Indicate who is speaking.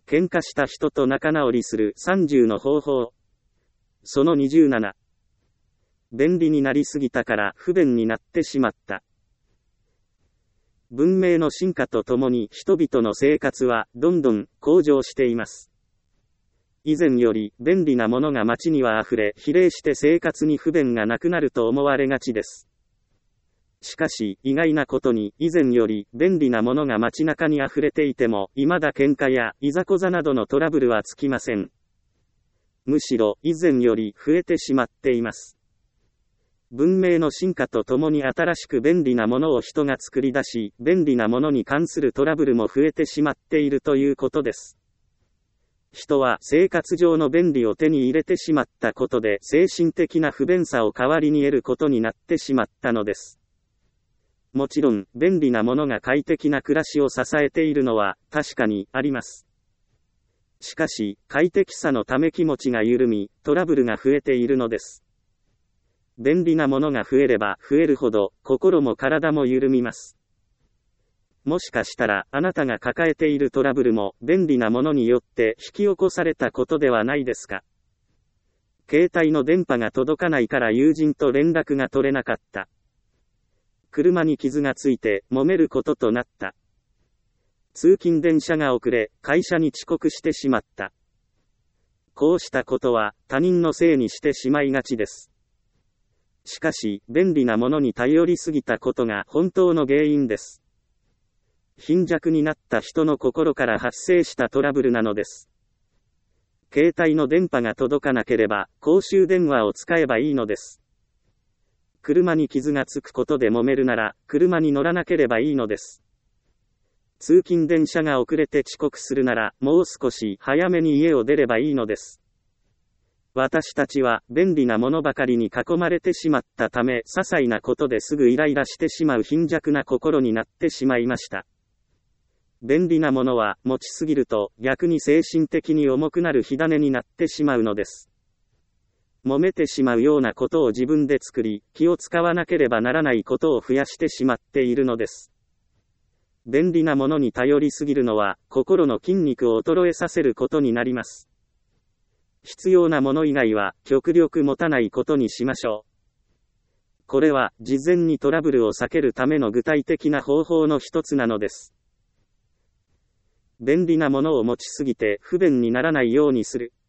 Speaker 1: 喧嘩した人と仲直りする30の方法。その27。便利になりすぎたから不便になってしまった。文明の進化とともに人々の生活はどんどん向上しています。以前より便利なものが街には溢れ、比例して生活に不便がなくなると思われがちです。しかし、意外なことに、以前より便利なものが街中に溢れていても、未だ喧嘩やいざこざなどのトラブルはつきません。むしろ、以前より増えてしまっています。文明の進化とともに新しく便利なものを人が作り出し、便利なものに関するトラブルも増えてしまっているということです。人は生活上の便利を手に入れてしまったことで、精神的な不便さを代わりに得ることになってしまったのです。もちろん、便利なものが快適な暮らしを支えているのは、確かにあります。しかし、快適さのため気持ちが緩み、トラブルが増えているのです。便利なものが増えれば増えるほど、心も体も緩みます。もしかしたら、あなたが抱えているトラブルも、便利なものによって引き起こされたことではないですか。携帯の電波が届かないから友人と連絡が取れなかった。車に傷がついて揉めることとなった。通勤電車が遅れ、会社に遅刻してしまった。こうしたことは他人のせいにしてしまいがちです。しかし、便利なものに頼りすぎたことが本当の原因です。貧弱になった人の心から発生したトラブルなのです。携帯の電波が届かなければ、公衆電話を使えばいいのです。車に傷がつくことで揉めるなら、車に乗らなければいいのです。通勤電車が遅れて遅刻するなら、もう少し早めに家を出ればいいのです。私たちは便利なものばかりに囲まれてしまったため、些細なことですぐイライラしてしまう貧弱な心になってしまいました。便利なものは持ちすぎると逆に精神的に重くなる火種になってしまうのです。揉めてしまうようなことを自分で作り、気を使わなければならないことを増やしてしまっているのです。便利なものに頼りすぎるのは、心の筋肉を衰えさせることになります。必要なもの以外は、極力持たないことにしましょう。これは、事前にトラブルを避けるための具体的な方法の一つなのです。便利なものを持ちすぎて不便にならないようにする。